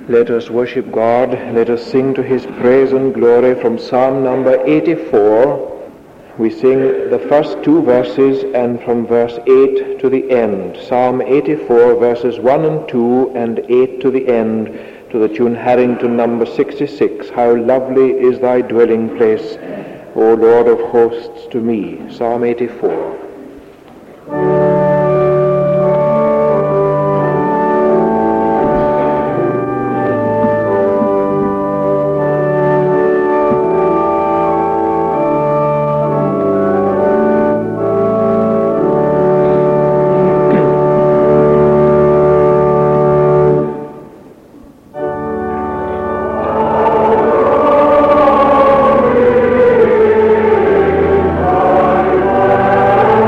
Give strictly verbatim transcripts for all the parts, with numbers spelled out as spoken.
Let us worship God. Let us sing to his praise and glory from Psalm number eighty-four. We sing the first two verses and from verse eight to the end. Psalm eighty-four, verses one and two and eight to the end, to the tune Harrington number sixty-six. How lovely is thy dwelling place, O Lord of hosts, to me. Psalm eighty-four. Thank you.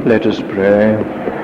Let us pray.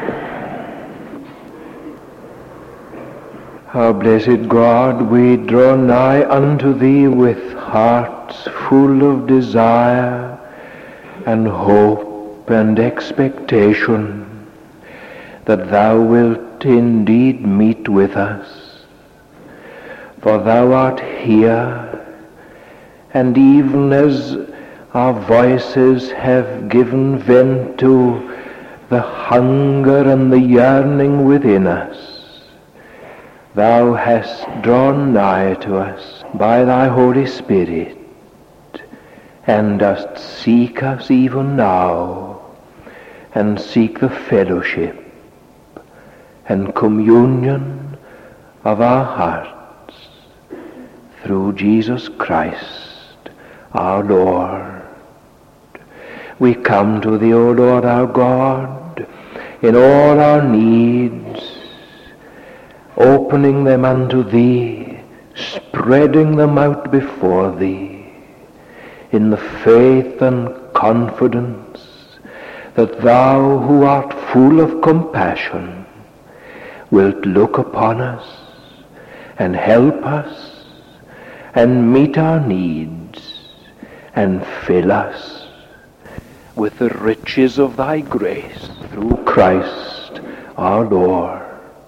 Our blessed God, we draw nigh unto Thee with hearts full of desire and hope and expectation that Thou wilt indeed meet with us. For Thou art here, and even as our voices have given vent to the hunger and the yearning within us, Thou hast drawn nigh to us by Thy Holy Spirit, and dost seek us even now, and seek the fellowship and communion of our hearts through Jesus Christ our Lord. We come to Thee, O Lord our God, in all our needs, opening them unto Thee, spreading them out before Thee, in the faith and confidence that Thou, who art full of compassion, wilt look upon us and help us and meet our needs and fill us with the riches of Thy grace through Christ our Lord.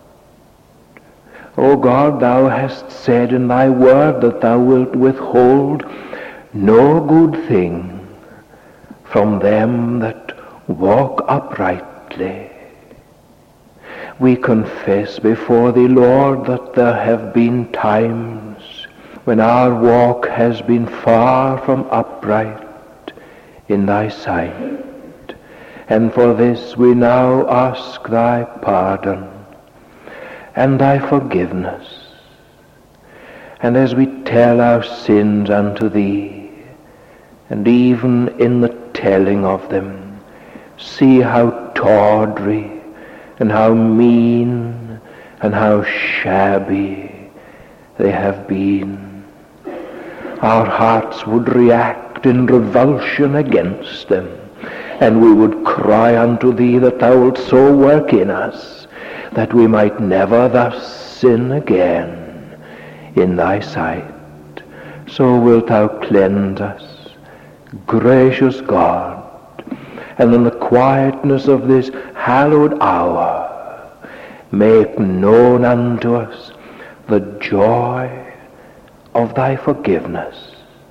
O God, Thou hast said in Thy word that Thou wilt withhold no good thing from them that walk uprightly. We confess before Thee, Lord, that there have been times when our walk has been far from upright in Thy sight, and for this we now ask Thy pardon and Thy forgiveness. And as we tell our sins unto Thee, and even in the telling of them, see how tawdry and how mean and how shabby they have been, our hearts would react in revulsion against them, and we would cry unto Thee that Thou wilt so work in us that we might never thus sin again in Thy sight. So wilt Thou cleanse us, gracious God, and in the quietness of this hallowed hour make known unto us the joy of Thy forgiveness.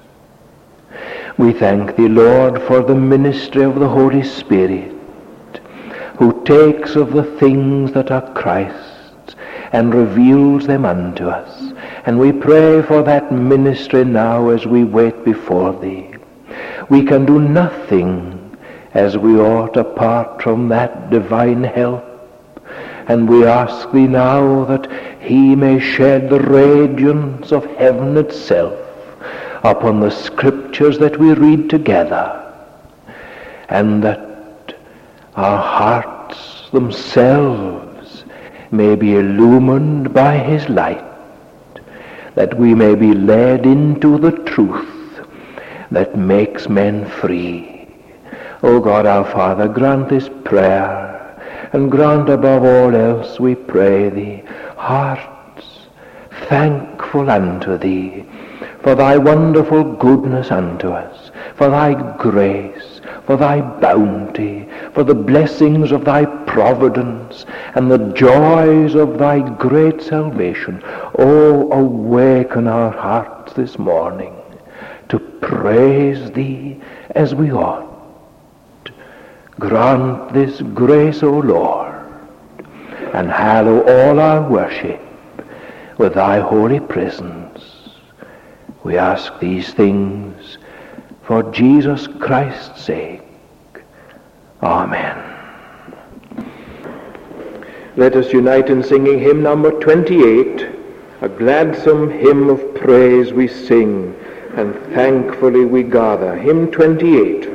We thank Thee, Lord, for the ministry of the Holy Spirit, who takes of the things that are Christ's and reveals them unto us. And we pray for that ministry now as we wait before Thee. We can do nothing as we ought apart from that divine help. And we ask Thee now that He may shed the radiance of heaven itself upon the scriptures that we read together, and that our hearts themselves may be illumined by His light, that we may be led into the truth that makes men free. O God our Father, grant this prayer, and grant above all else, we pray Thee, hearts thankful unto Thee for Thy wonderful goodness unto us, for Thy grace, for Thy bounty, for the blessings of Thy providence, and the joys of Thy great salvation. Oh, awaken our hearts this morning to praise Thee as we ought. Grant this grace, O Lord, and hallow all our worship with Thy holy presence. We ask these things for Jesus Christ's sake. Amen. Let us unite in singing hymn number twenty-eight, a gladsome hymn of praise we sing, and thankfully we gather. Hymn twenty-eight.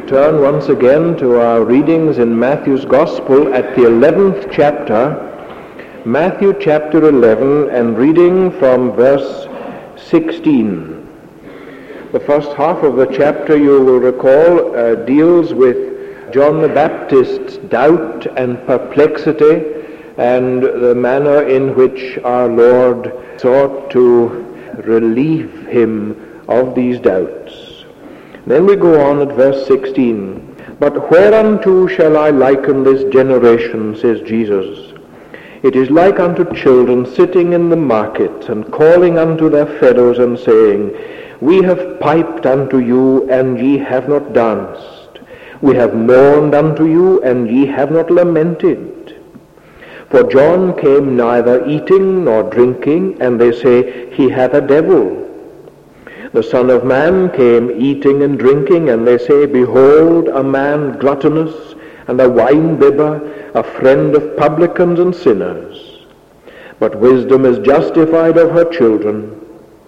turn once again to our readings in Matthew's Gospel at the eleventh chapter, Matthew chapter eleven, and reading from verse sixteen. The first half of the chapter, you will recall, uh, deals with John the Baptist's doubt and perplexity and the manner in which our Lord sought to relieve him of these doubts. Then we go on at verse sixteen. But whereunto shall I liken this generation, says Jesus? It is like unto children sitting in the market, and calling unto their fellows, and saying, We have piped unto you, and ye have not danced. We have mourned unto you, and ye have not lamented. For John came neither eating nor drinking, and they say, He hath a devil. The Son of Man came eating and drinking, and they say, Behold, a man gluttonous, and a wine-bibber, a friend of publicans and sinners. But wisdom is justified of her children.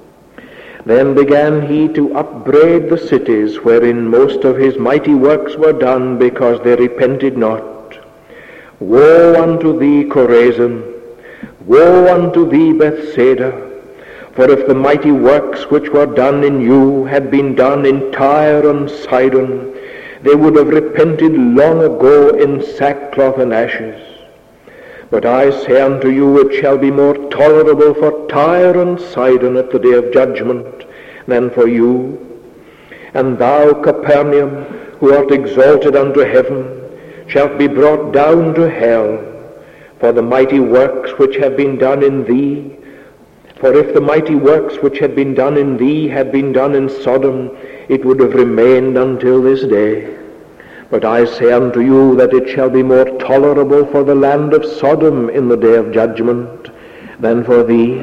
Then began he to upbraid the cities wherein most of his mighty works were done, because they repented not. Woe unto thee, Chorazin! Woe unto thee, Bethsaida! For if the mighty works which were done in you had been done in Tyre and Sidon, they would have repented long ago in sackcloth and ashes. But I say unto you, it shall be more tolerable for Tyre and Sidon at the day of judgment than for you. And thou, Capernaum, who art exalted unto heaven, shalt be brought down to hell. For the mighty works which have been done in thee, For if the mighty works which had been done in thee had been done in Sodom, it would have remained until this day. But I say unto you that it shall be more tolerable for the land of Sodom in the day of judgment than for thee.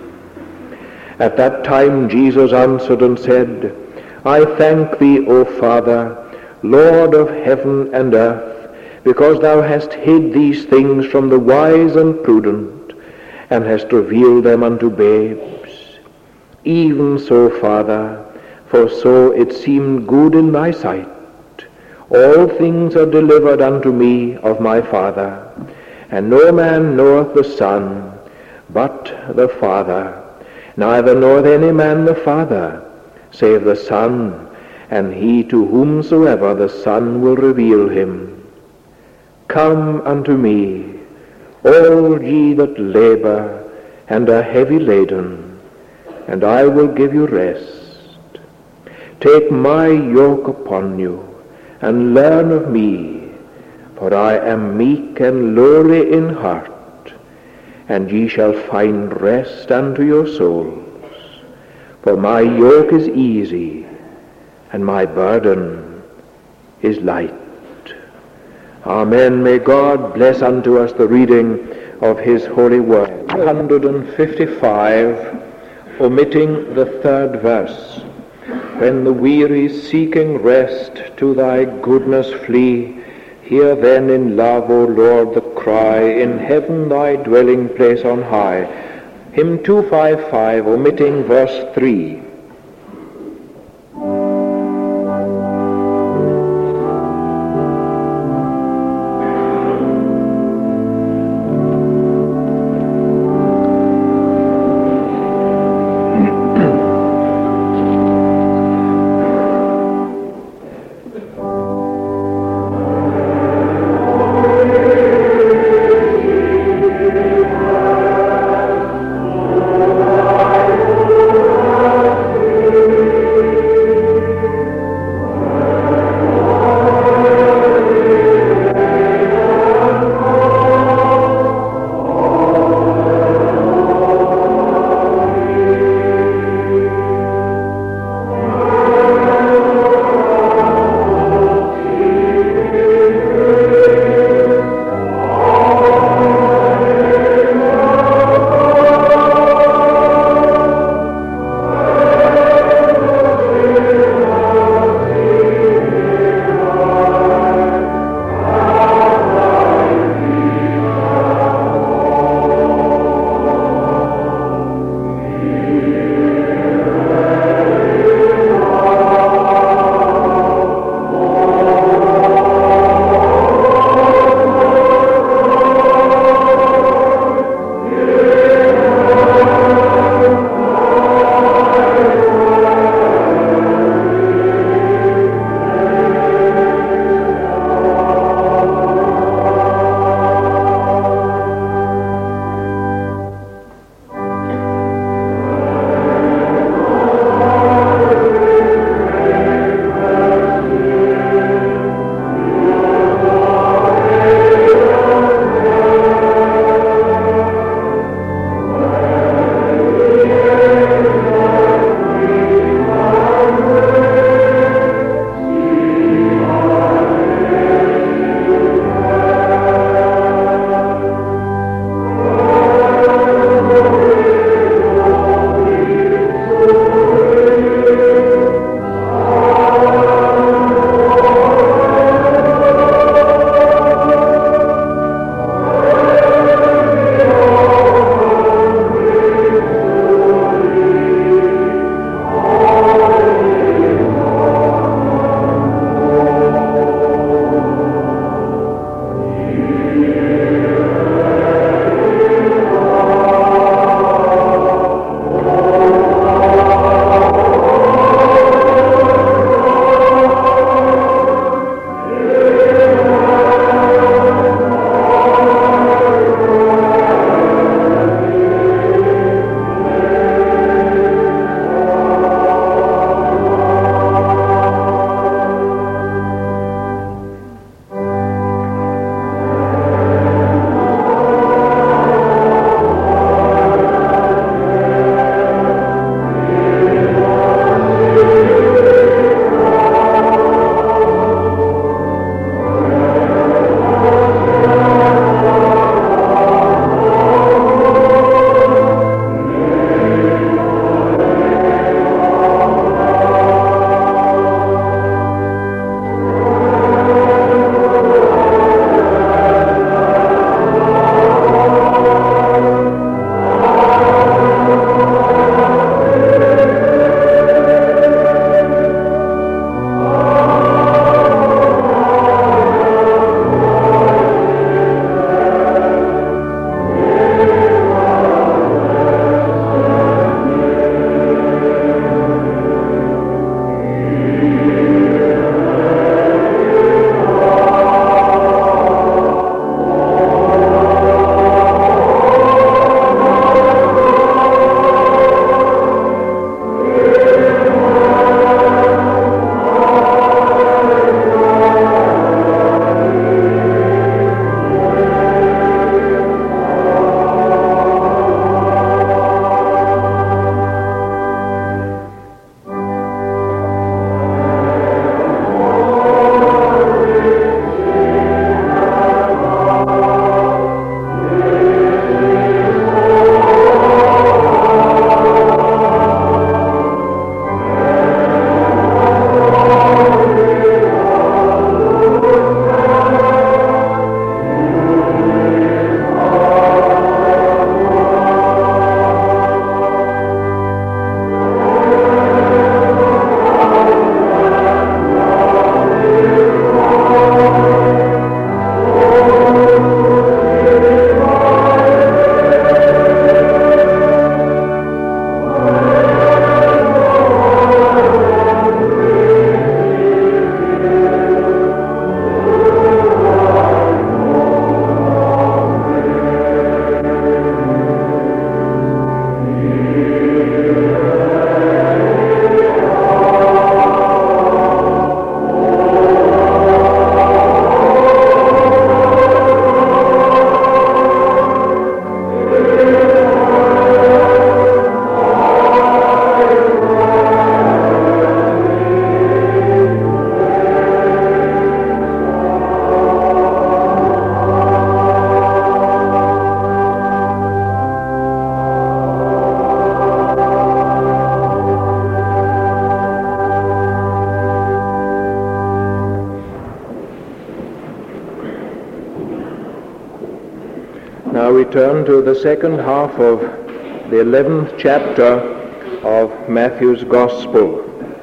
At that time Jesus answered and said, I thank thee, O Father, Lord of heaven and earth, because thou hast hid these things from the wise and prudent, and hast revealed them unto babes. Even so, Father, for so it seemed good in thy sight. All things are delivered unto me of my Father, and no man knoweth the Son, but the Father, neither knoweth any man the Father, save the Son, and he to whomsoever the Son will reveal him. Come unto me, all ye that labor and are heavy laden, and I will give you rest. Take my yoke upon you, and learn of me, for I am meek and lowly in heart, and ye shall find rest unto your souls. For my yoke is easy, and my burden is light. Amen. May God bless unto us the reading of his holy word. one fifty-five, omitting the third verse. When the weary seeking rest to thy goodness flee, hear then in love, O Lord, the cry, in heaven thy dwelling place on high. Hymn two fifty-five, omitting verse three. turn to the second half of the eleventh chapter of Matthew's Gospel.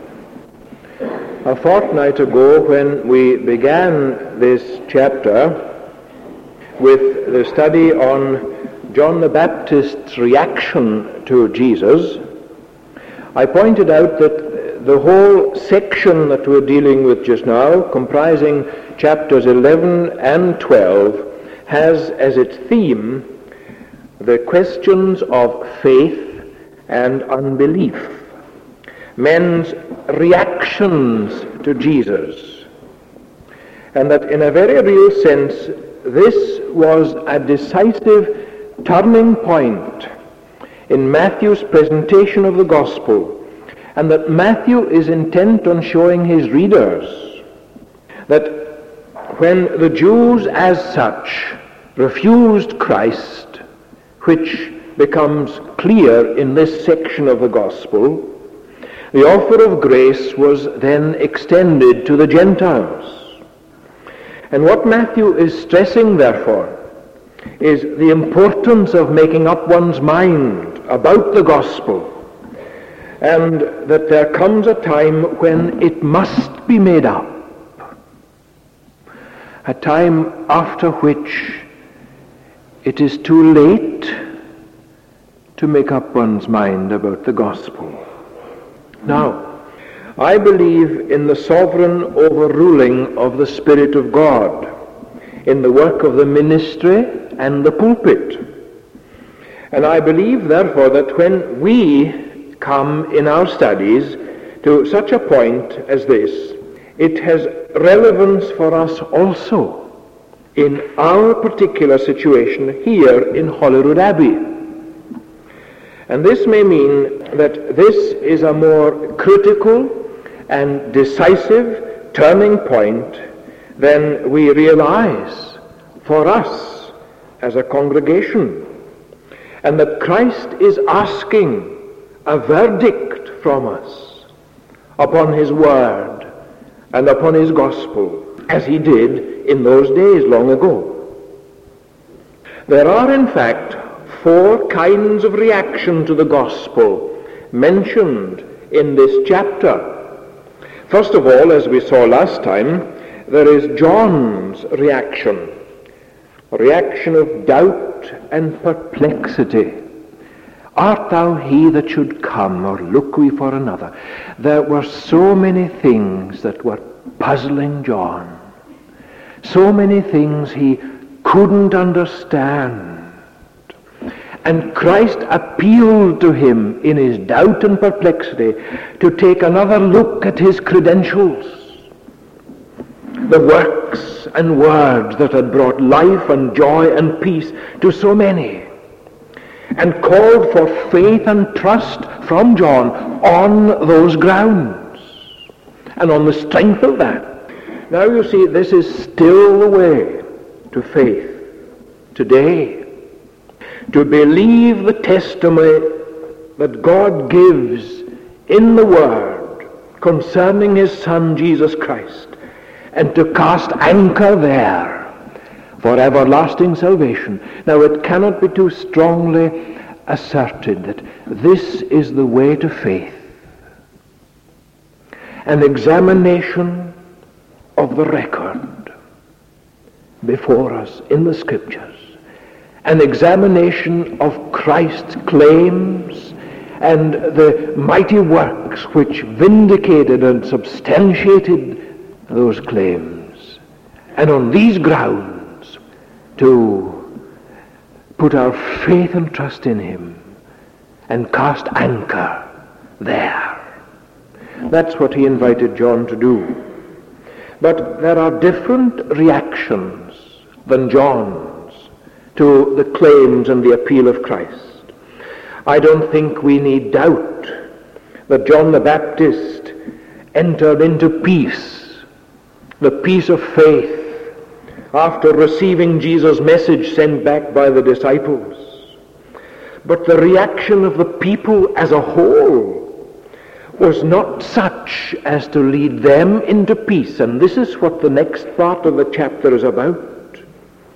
A fortnight ago, when we began this chapter with the study on John the Baptist's reaction to Jesus, I pointed out that the whole section that we're dealing with just now, comprising chapters eleven and twelve, has as its theme the questions of faith and unbelief, men's reactions to Jesus, and that in a very real sense this was a decisive turning point in Matthew's presentation of the gospel, and that Matthew is intent on showing his readers that when the Jews as such refused Christ, which becomes clear in this section of the gospel, the offer of grace was then extended to the Gentiles. And what Matthew is stressing, therefore, is the importance of making up one's mind about the gospel, and that there comes a time when it must be made up, a time after which it is too late to make up one's mind about the gospel. Now, I believe in the sovereign overruling of the Spirit of God in the work of the ministry and the pulpit. And I believe, therefore, that when we come in our studies to such a point as this, it has relevance for us also in our particular situation here in Holyrood Abbey. And this may mean that this is a more critical and decisive turning point than we realize for us as a congregation, and that Christ is asking a verdict from us upon his word and upon his gospel, as he did in those days long ago. There are, in fact, four kinds of reaction to the gospel mentioned in this chapter. First of all, as we saw last time, there is John's reaction, a reaction of doubt and perplexity. Art thou he that should come, or look we for another? There were so many things that were puzzling John, so many things he couldn't understand. And Christ appealed to him in his doubt and perplexity to take another look at his credentials, the works and words that had brought life and joy and peace to so many, and called for faith and trust from John on those grounds, and on the strength of that. Now you see, this is still the way to faith today, to believe the testimony that God gives in the Word concerning his Son Jesus Christ, and to cast anchor there for everlasting salvation. Now it cannot be too strongly asserted that this is the way to faith. An examination of the record before us in the Scriptures, an examination of Christ's claims and the mighty works which vindicated and substantiated those claims, and on these grounds to put our faith and trust in him and cast anchor there. That's what he invited John to do. But there are different reactions than John's to the claims and the appeal of Christ. I don't think we need doubt that John the Baptist entered into peace, the peace of faith, after receiving Jesus' message sent back by the disciples. But the reaction of the people as a whole was not such as to lead them into peace. And this is what the next part of the chapter is about.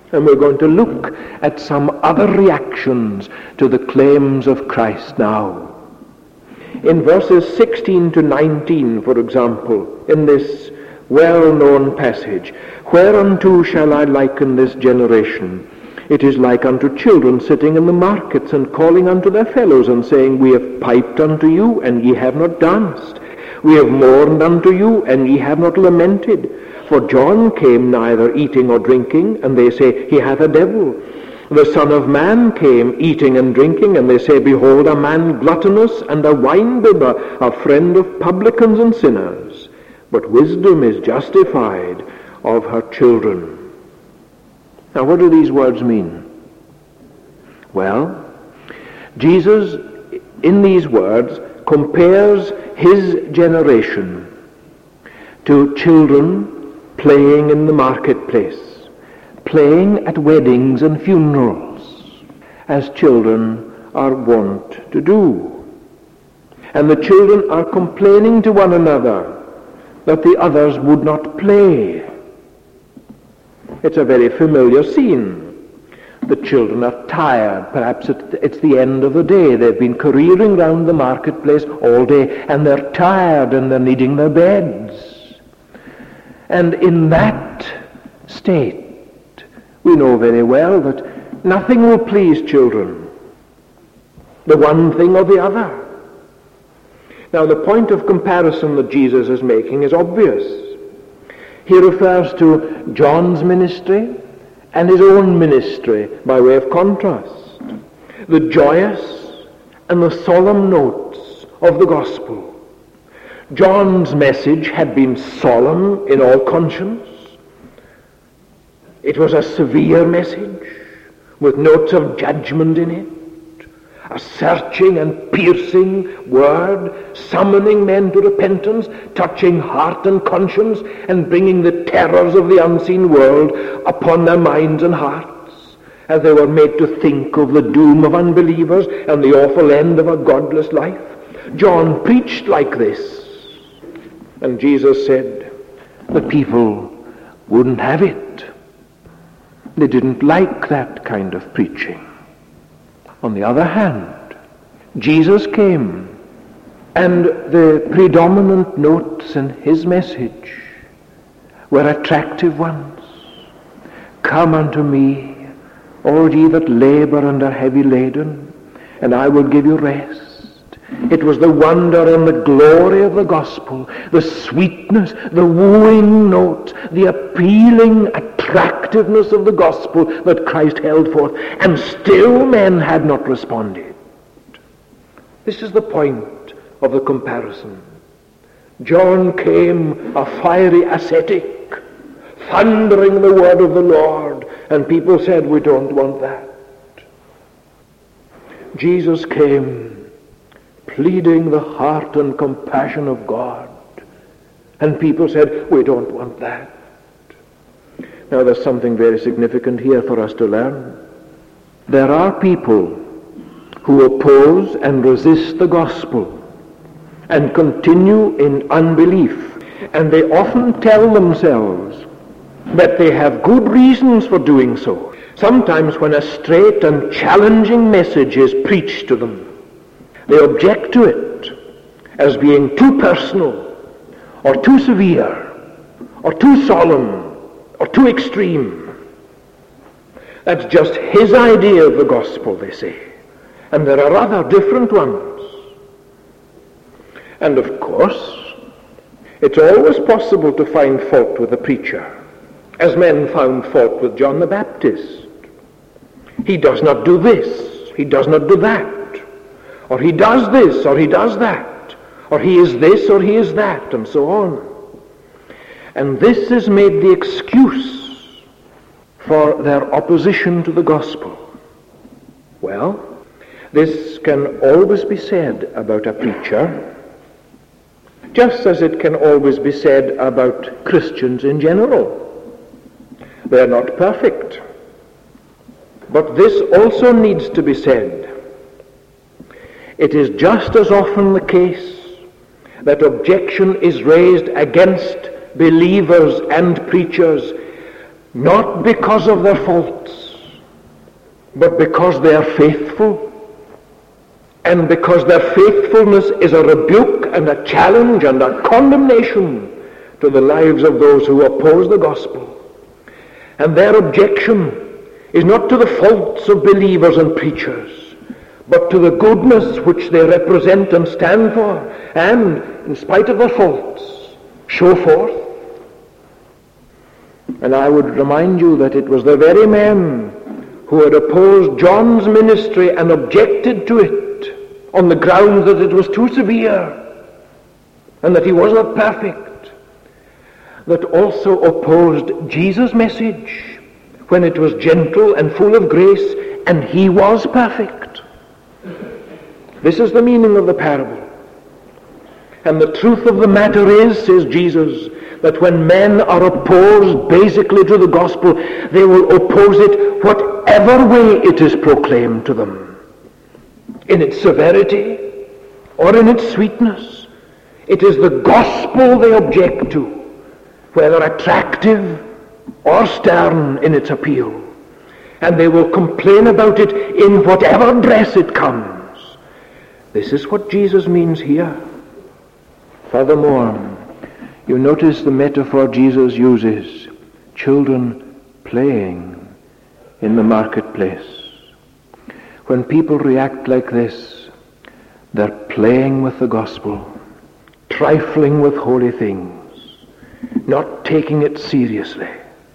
And we're going to look at some other reactions to the claims of Christ now. In verses sixteen to nineteen, for example, in this well-known passage, whereunto shall I liken this generation? It is like unto children sitting in the markets and calling unto their fellows and saying, We have piped unto you, and ye have not danced. We have mourned unto you, and ye have not lamented. For John came neither eating or drinking, and they say, He hath a devil. The Son of Man came eating and drinking, and they say, Behold, a man gluttonous and a winebibber, a friend of publicans and sinners. But wisdom is justified of her children. Now, what do these words mean? Well, Jesus, in these words, compares his generation to children playing in the marketplace, playing at weddings and funerals, as children are wont to do. And the children are complaining to one another that the others would not play. It's a very familiar scene. The children are tired. Perhaps it's the end of the day. They've been careering round the marketplace all day, and they're tired and they're needing their beds. And in that state, we know very well that nothing will please children, the one thing or the other. Now, the point of comparison that Jesus is making is obvious. He refers to John's ministry and his own ministry by way of contrast. The joyous and the solemn notes of the gospel. John's message had been solemn in all conscience. It was a severe message with notes of judgment in it. A searching and piercing word, summoning men to repentance, touching heart and conscience, and bringing the terrors of the unseen world upon their minds and hearts, as they were made to think of the doom of unbelievers and the awful end of a godless life. John preached like this, and Jesus said the people wouldn't have it. They didn't like that kind of preaching. On the other hand, Jesus came, and the predominant notes in his message were attractive ones. Come unto me, all ye that labor and are heavy laden, and I will give you rest. It was the wonder and the glory of the gospel, the sweetness, the wooing note, the appealing attractiveness of the gospel that Christ held forth, and still men had not responded. This is the point of the comparison. John came a fiery ascetic, thundering the word of the Lord, and people said, we don't want that. Jesus came pleading the heart and compassion of God, and people said, we don't want that. Now, there's something very significant here for us to learn. There are people who oppose and resist the gospel and continue in unbelief, and they often tell themselves that they have good reasons for doing so. Sometimes when a straight and challenging message is preached to them, they object to it as being too personal or too severe or too solemn or too extreme. That's just his idea of the gospel, they say. And there are other different ones. And of course, it's always possible to find fault with the preacher, as men found fault with John the Baptist. He does not do this, he does not do that, or he does this, or he does that, or he is this, or he is that, and so on. And this is made the excuse for their opposition to the gospel. Well, this can always be said about a preacher, just as it can always be said about Christians in general. They are not perfect. But this also needs to be said. It is just as often the case that objection is raised against believers and preachers not because of their faults, but because they are faithful, and because their faithfulness is a rebuke and a challenge and a condemnation to the lives of those who oppose the gospel. And their objection is not to the faults of believers and preachers, but to the goodness which they represent and stand for, and, in spite of their faults, show forth. And I would remind you that it was the very men who had opposed John's ministry and objected to it on the grounds that it was too severe and that he was not perfect, that also opposed Jesus' message when it was gentle and full of grace and he was perfect. This is the meaning of the parable. And the truth of the matter is, says Jesus, that when men are opposed basically to the gospel, they will oppose it whatever way it is proclaimed to them. In its severity or in its sweetness. It is the gospel they object to, whether attractive or stern in its appeal. And they will complain about it in whatever dress it comes. This is what Jesus means here. Furthermore, you notice the metaphor Jesus uses, children playing in the marketplace. When people react like this, they're playing with the gospel, trifling with holy things, not taking it seriously.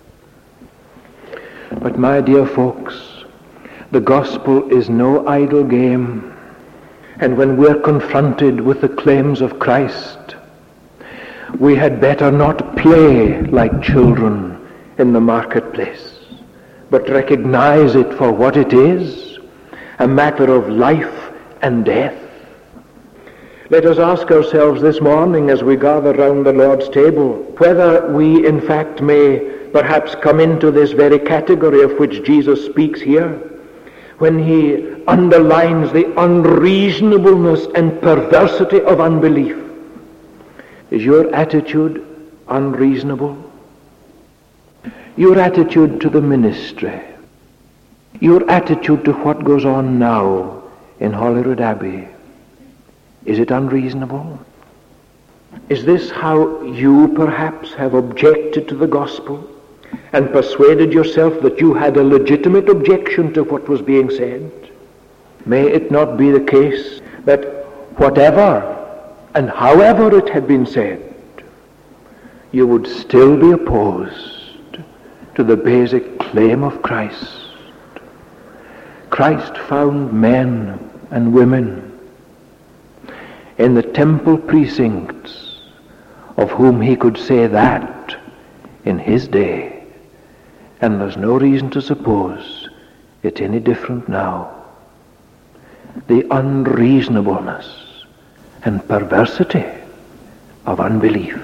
But my dear folks, the gospel is no idle game. And when we're confronted with the claims of Christ, we had better not play like children in the marketplace, but recognize it for what it is, a matter of life and death. Let us ask ourselves this morning as we gather round the Lord's table, whether we in fact may perhaps come into this very category of which Jesus speaks here, when he underlines the unreasonableness and perversity of unbelief. Is your attitude unreasonable? Your attitude to the ministry, your attitude to what goes on now in Holyrood Abbey, is it unreasonable? Is this how you perhaps have objected to the gospel and persuaded yourself that you had a legitimate objection to what was being said? May it not be the case that whatever and however it had been said, you would still be opposed to the basic claim of Christ. Christ found men and women in the temple precincts of whom he could say that in his day, and there's no reason to suppose it's any different now. The unreasonableness and perversity of unbelief.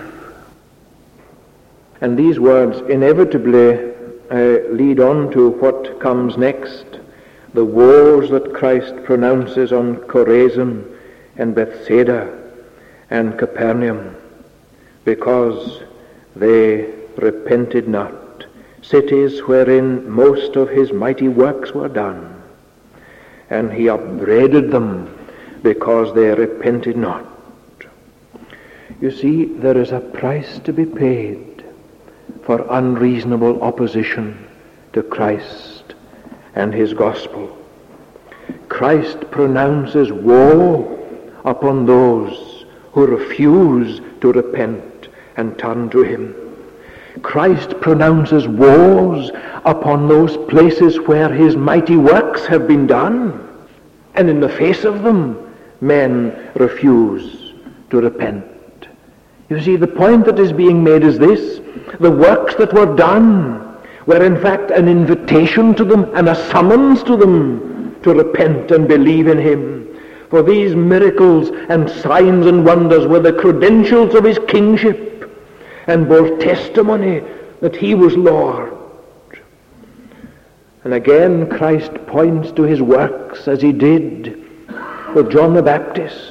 And these words inevitably uh, lead on to what comes next, the woes that Christ pronounces on Chorazin and Bethsaida and Capernaum, because they repented not, cities wherein most of his mighty works were done. And he upbraided them because they repented not. You see, there is a price to be paid for unreasonable opposition to Christ and his gospel. Christ pronounces woe upon those who refuse to repent and turn to him. Christ pronounces woes upon those places where his mighty works have been done, and in the face of them, men refuse to repent. You see, the point that is being made is this: the works that were done were in fact an invitation to them and a summons to them to repent and believe in him. For these miracles and signs and wonders were the credentials of his kingship and bore testimony that he was Lord. And again Christ points to his works as he did with John the Baptist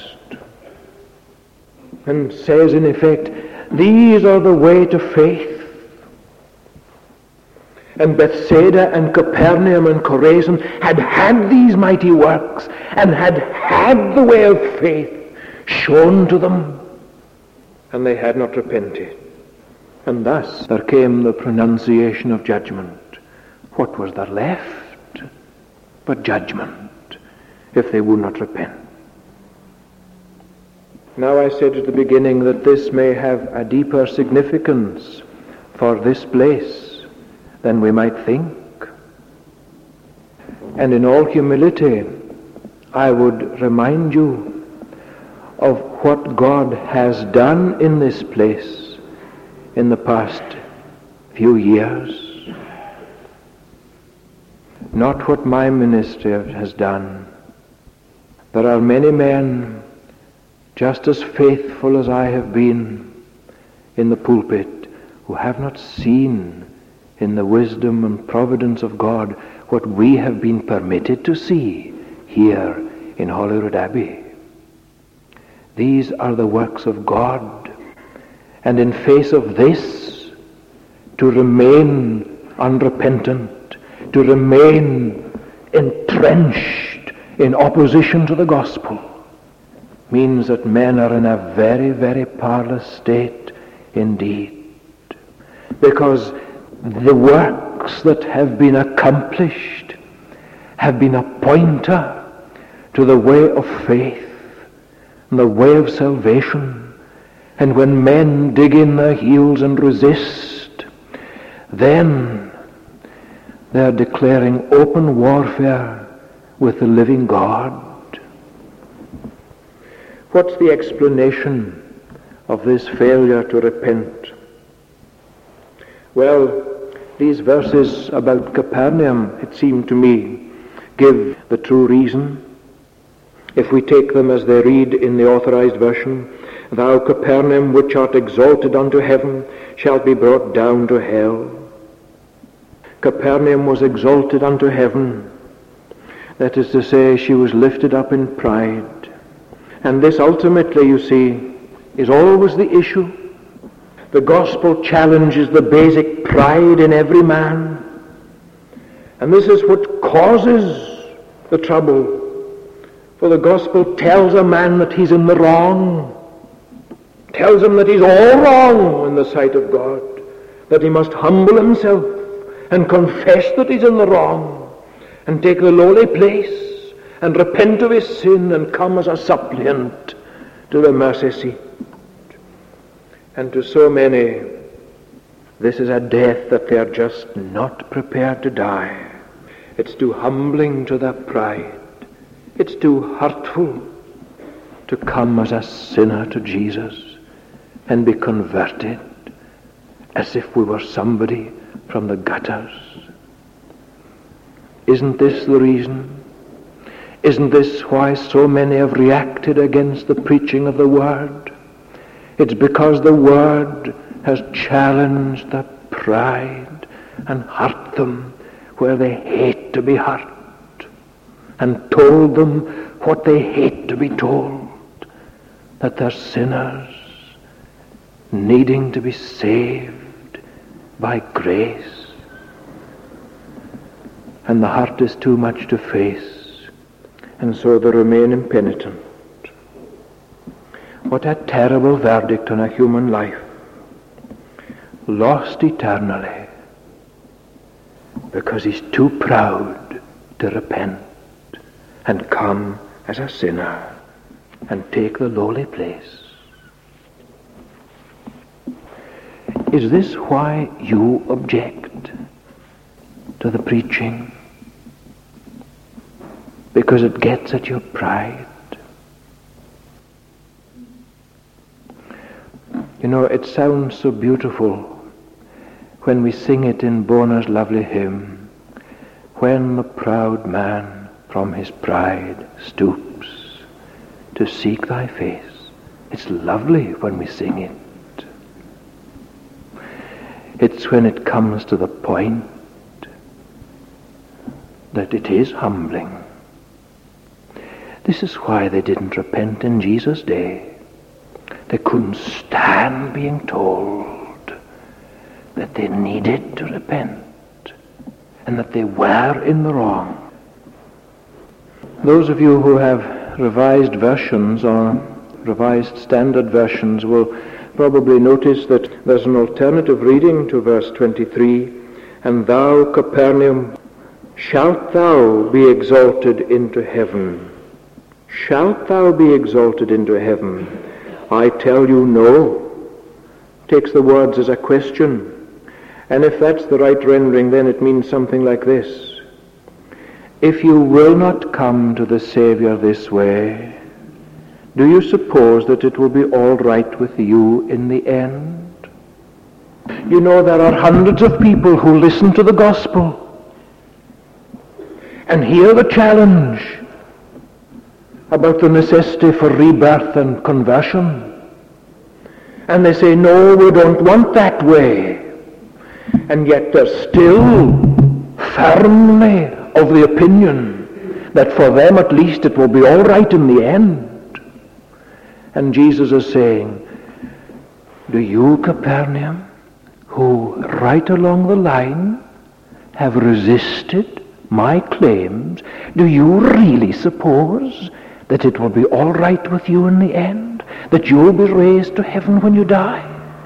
and says in effect, these are the way to faith. And Bethsaida and Capernaum and Chorazin had had these mighty works and had had the way of faith shown to them, and they had not repented. And thus there came the pronunciation of judgment. What was there left but judgment if they would not repent? Now I said at the beginning that this may have a deeper significance for this place than we might think. And in all humility, I would remind you of what God has done in this place in the past few years. Not what my ministry has done. There are many men just as faithful as I have been in the pulpit who have not seen in the wisdom and providence of God what we have been permitted to see here in Holyrood Abbey. These are the works of God, and in face of this, to remain unrepentant, to remain entrenched in opposition to the gospel, means that men are in a very, very parlous state indeed. Because the works that have been accomplished have been a pointer to the way of faith and the way of salvation. And when men dig in their heels and resist, then they are declaring open warfare with the living God. What's the explanation of this failure to repent? Well, these verses about Capernaum, it seemed to me, give the true reason. If we take them as they read in the Authorized Version, "Thou Capernaum, which art exalted unto heaven, shalt be brought down to hell." Capernaum was exalted unto heaven. That is to say, she was lifted up in pride. And this ultimately, you see, is always the issue. The gospel challenges the basic pride in every man. And this is what causes the trouble. For the gospel tells a man that he's in the wrong. Tells him that he's all wrong in the sight of God. That he must humble himself and confess that he's in the wrong. And take the lowly place and repent of his sin and come as a suppliant to the mercy seat. And to so many, this is a death that they are just not prepared to die. It's too humbling to their pride. It's too hurtful to come as a sinner to Jesus and be converted as if we were somebody from the gutters. Isn't this the reason? Isn't this why so many have reacted against the preaching of the Word? It's because the Word has challenged their pride and hurt them where they hate to be hurt, and told them what they hate to be told, that they're sinners needing to be saved by grace. And the heart is too much to face, and so they remain impenitent. What a terrible verdict on a human life. Lost eternally because he's too proud to repent and come as a sinner and take the lowly place. Is this why you object to the preaching? Because it gets at your pride? You know, it sounds so beautiful when we sing it in Bona's lovely hymn, "When the proud man from his pride stoops to seek thy face." It's lovely when we sing it. It's when it comes to the point that it is humbling. This is why they didn't repent in Jesus' day. They couldn't stand being told that they needed to repent. and that they were in the wrong. Those of you who have revised versions or revised standard versions will probably notice that there's an alternative reading to verse twenty-three. And thou, Capernaum, shalt thou be exalted into heaven? Shalt thou be exalted into heaven? I tell you, no. Takes the words as a question. And if that's the right rendering, then it means something like this. If you will not come to the Savior this way, do you suppose that it will be all right with you in the end? You know, there are hundreds of people who listen to the gospel and hear the challenge about the necessity for rebirth and conversion. And they say, no, we don't want that way. And yet they're still firmly of the opinion that for them at least it will be all right in the end. And Jesus is saying, do you, Capernaum, who right along the line have resisted my claims, do you really suppose that it will be all right with you in the end? That you will be raised to heaven when you die?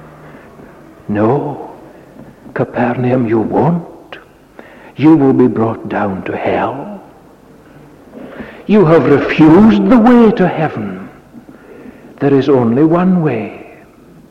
No, Capernaum, you won't. You will be brought down to hell. You have refused the way to heaven. There is only one way.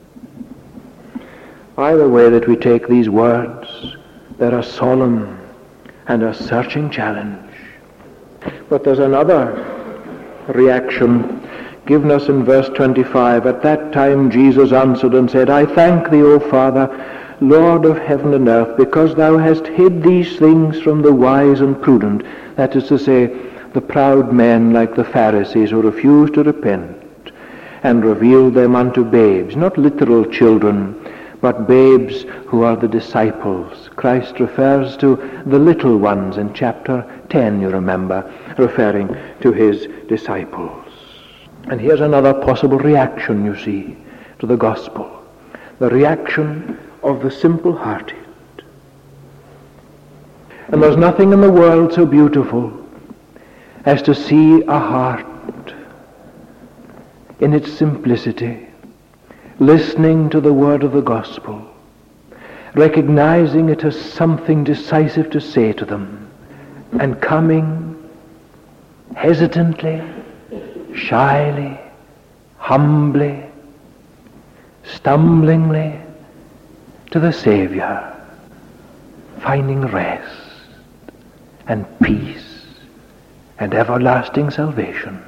Either way that we take these words, they're a solemn and a searching challenge. But there's another reaction given us in verse twenty-five. At that time Jesus answered and said, I thank thee, O Father, Lord of heaven and earth, because thou hast hid these things from the wise and prudent, that is to say, the proud men like the Pharisees who refused to repent, and revealed them unto babes, not literal children, but babes who are the disciples. Christ refers to the little ones in chapter ten, you remember, referring to his disciples. And here's another possible reaction, you see, to the gospel. The reaction of the simple-hearted. And there's nothing in the world so beautiful as to see a heart in its simplicity, listening to the word of the gospel, recognizing it as something decisive to say to them, and coming hesitantly, shyly, humbly, stumblingly to the Savior, finding rest and peace and everlasting salvation.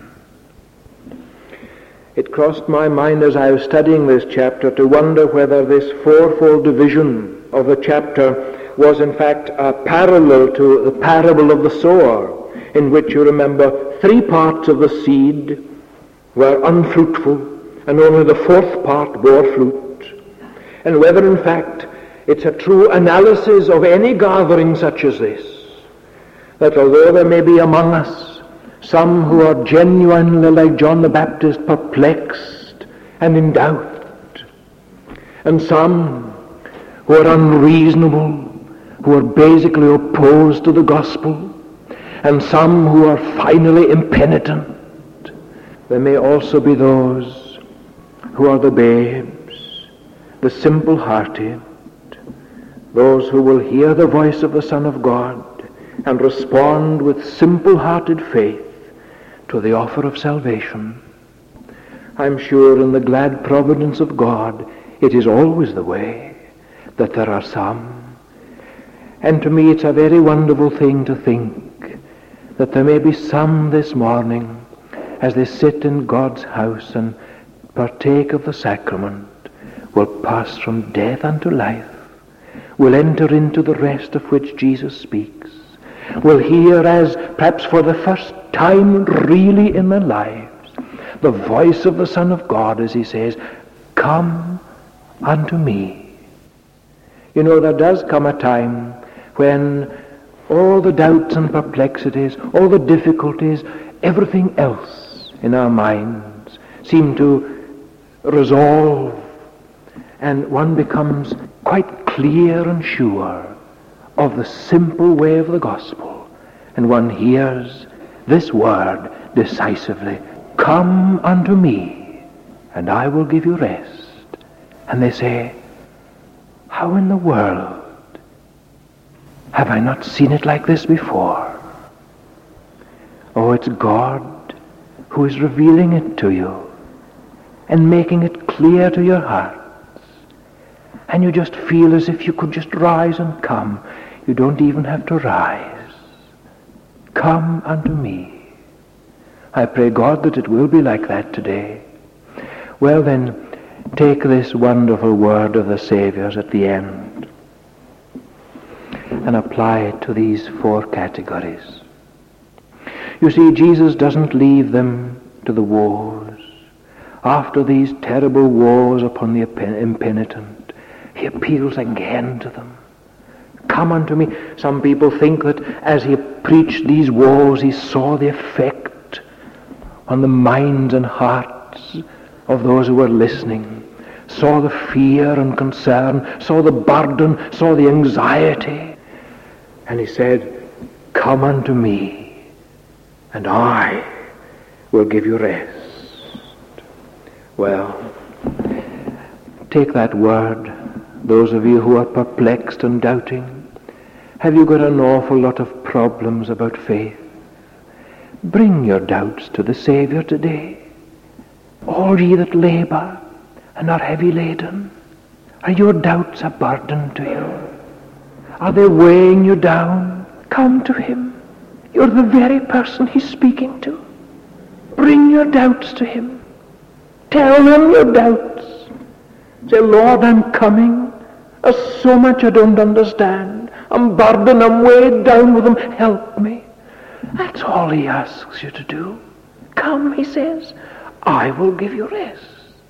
It crossed my mind as I was studying this chapter to wonder whether this fourfold division of the chapter was in fact a parallel to the parable of the sower, in which, you remember, three parts of the seed were unfruitful and only the fourth part bore fruit. And whether in fact it's a true analysis of any gathering such as this, that although there may be among us some who are genuinely, like John the Baptist, perplexed and in doubt, and some who are unreasonable, who are basically opposed to the gospel, and some who are finally impenitent, there may also be those who are the babes, the simple-hearted, those who will hear the voice of the Son of God and respond with simple-hearted faith to the offer of salvation. I'm sure in the glad providence of God, it is always the way that there are some. And to me it's a very wonderful thing to think that there may be some this morning, as they sit in God's house and partake of the sacrament, will pass from death unto life, will enter into the rest of which Jesus speaks, will hear, as perhaps for the first time really in their lives, the voice of the Son of God as he says, come unto me. You know, there does come a time when all the doubts and perplexities, all the difficulties, everything else in our minds seem to resolve, and one becomes quite clear and sure of the simple way of the gospel, and one hears this word decisively, "Come unto me, and I will give you rest." And they say, "How in the world have I not seen it like this before?" Oh, it's God who is revealing it to you and making it clear to your hearts. And you just feel as if you could just rise and come. You don't even have to rise. Come unto me. I pray God that it will be like that today. Well then, take this wonderful word of the Saviour's at the end and apply it to these four categories. You see, Jesus doesn't leave them to the woes. After these terrible woes upon the impenitent, he appeals again to them. Come unto me. Some people think that as he preached these woes, he saw the effect on the minds and hearts of those who were listening, saw the fear and concern, saw the burden, saw the anxiety. And he said, "Come unto me, and I will give you rest." Well, take that word, those of you who are perplexed and doubting. Have you got an awful lot of problems about faith? Bring your doubts to the Saviour today. All ye that labour and are heavy laden, are your doubts a burden to you? Are they weighing you down? Come to him. You're the very person he's speaking to. Bring your doubts to him. Tell him your doubts. Say, "Lord, I'm coming. There's so much I don't understand. I'm burdened, I'm weighed down with them. Help me." That's all he asks you to do. Come, he says, I will give you rest.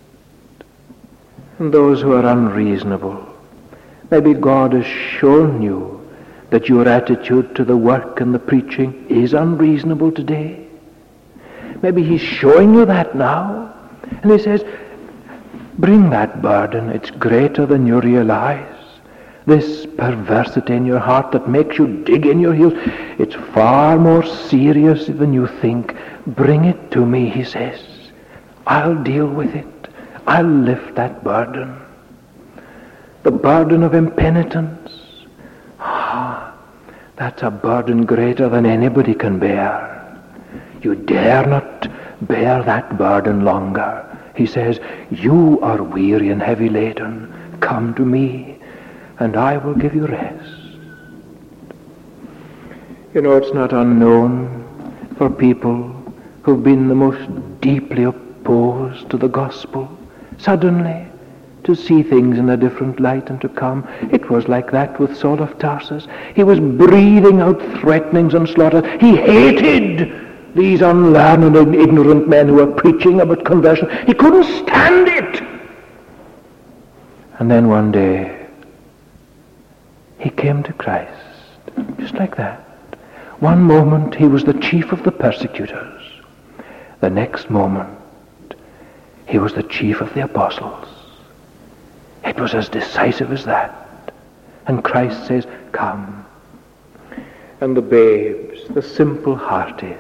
And those who are unreasonable, maybe God has shown you that your attitude to the work and the preaching is unreasonable today. Maybe he's showing you that now. And he says, bring that burden. It's greater than you realize. This perversity in your heart that makes you dig in your heels, it's far more serious than you think. Bring it to me, he says. I'll deal with it. I'll lift that burden. The burden of impenitence. Ah, that's a burden greater than anybody can bear. You dare not bear that burden longer. He says, you are weary and heavy laden. Come to me, and I will give you rest. You know, it's not unknown for people who've been the most deeply opposed to the gospel, suddenly to see things in a different light and to come. It was like that with Saul of Tarsus. He was breathing out threatenings and slaughter. He hated these unlearned and ignorant men who were preaching about conversion. He couldn't stand it. And then one day, he came to Christ, just like that. One moment he was the chief of the persecutors. The next moment, he was the chief of the apostles. It was as decisive as that. And Christ says, come. And the babes, the simple-hearted,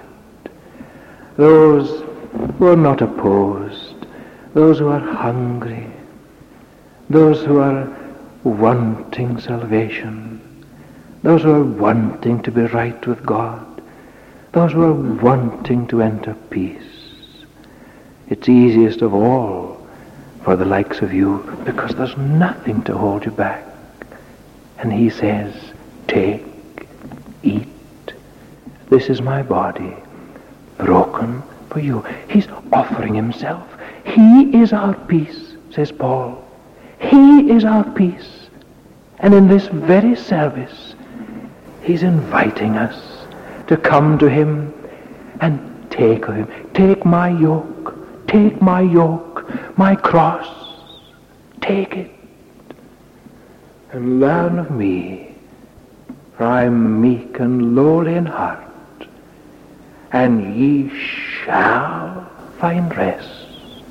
those who are not opposed, those who are hungry, those who are wanting salvation, those who are wanting to be right with God, those who are wanting to enter peace. It's easiest of all for the likes of you, because there's nothing to hold you back. And he says, take, eat. This is my body, broken for you. He's offering himself. He is our peace, says Paul. He is our peace. And in this very service, he's inviting us to come to him and take of him. Take my yoke. Take my yoke, my cross. Take it. And learn of me, for I am meek and lowly in heart, and ye shall find rest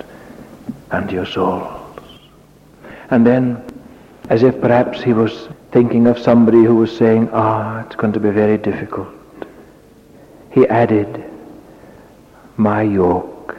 unto your souls. And then, as if perhaps he was thinking of somebody who was saying, ah, it's going to be very difficult, he added, my yoke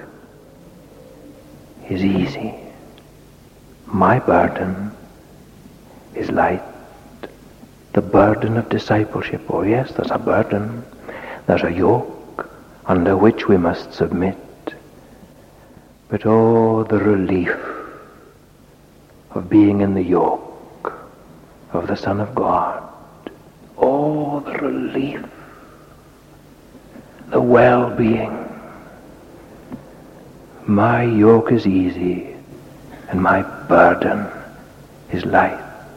is easy, my burden is light. The burden of discipleship. Oh yes, there's a burden. There's a yoke under which we must submit. But oh, the relief of being in the yoke of the Son of God. Oh, the relief, the well-being. My yoke is easy and my burden is light.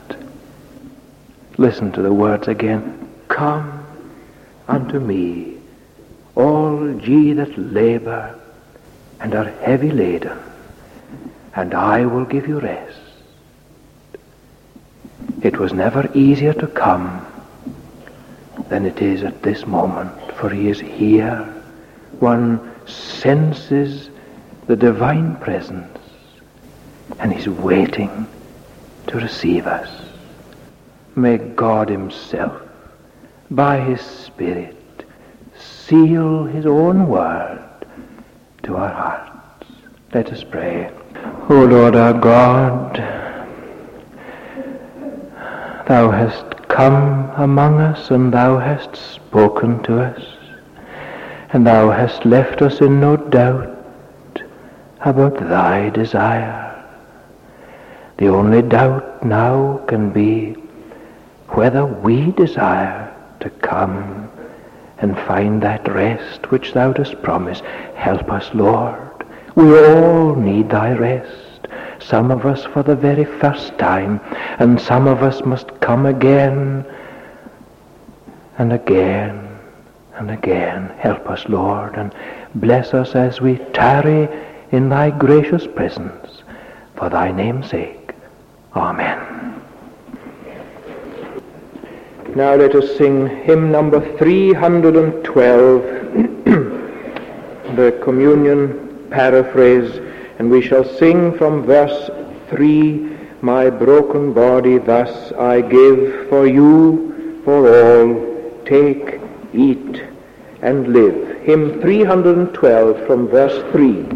Listen to the words again. Come unto me, all ye that labor and are heavy laden, and I will give you rest. It was never easier to come than it is at this moment, for he is here. One senses the divine presence, and he's waiting to receive us. May God himself, by his Spirit, seal his own word to our hearts. Let us pray. O Lord our God, thou hast come among us, and thou hast spoken to us, and thou hast left us in no doubt about thy desire. The only doubt now can be whether we desire to come and find that rest which thou dost promise. Help us, Lord. We all need thy rest. Some of us for the very first time, and some of us must come again and again and again. Help us, Lord, and bless us as we tarry in thy gracious presence. For thy name's sake. Amen. Now let us sing hymn number three hundred twelve, the communion paraphrase, and we shall sing from verse three, my broken body thus I give for you, for all, take, eat, and live. Hymn three hundred twelve from verse three.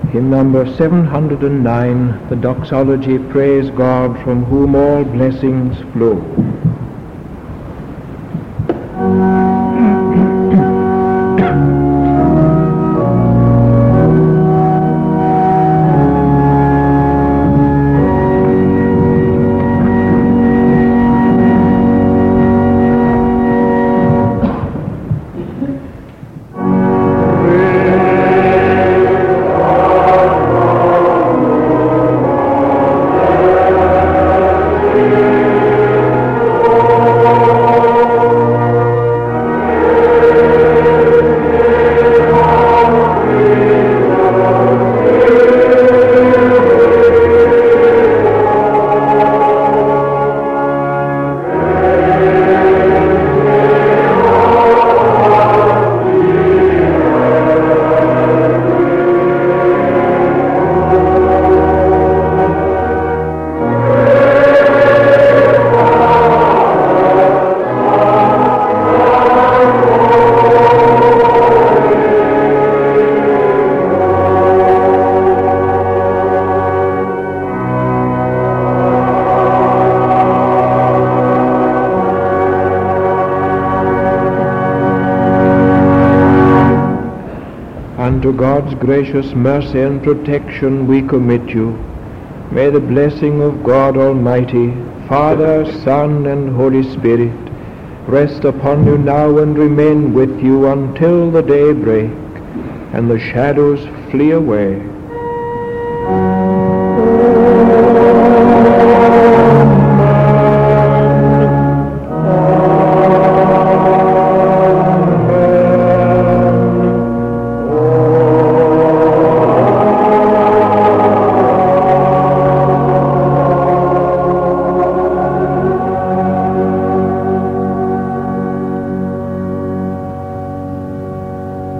Hymn number seven hundred nine, the doxology, Praise God from whom all blessings flow. To God's gracious mercy and protection we commit you. May the blessing of God Almighty, Father, Son, and Holy Spirit rest upon you now and remain with you until the day break and the shadows flee away.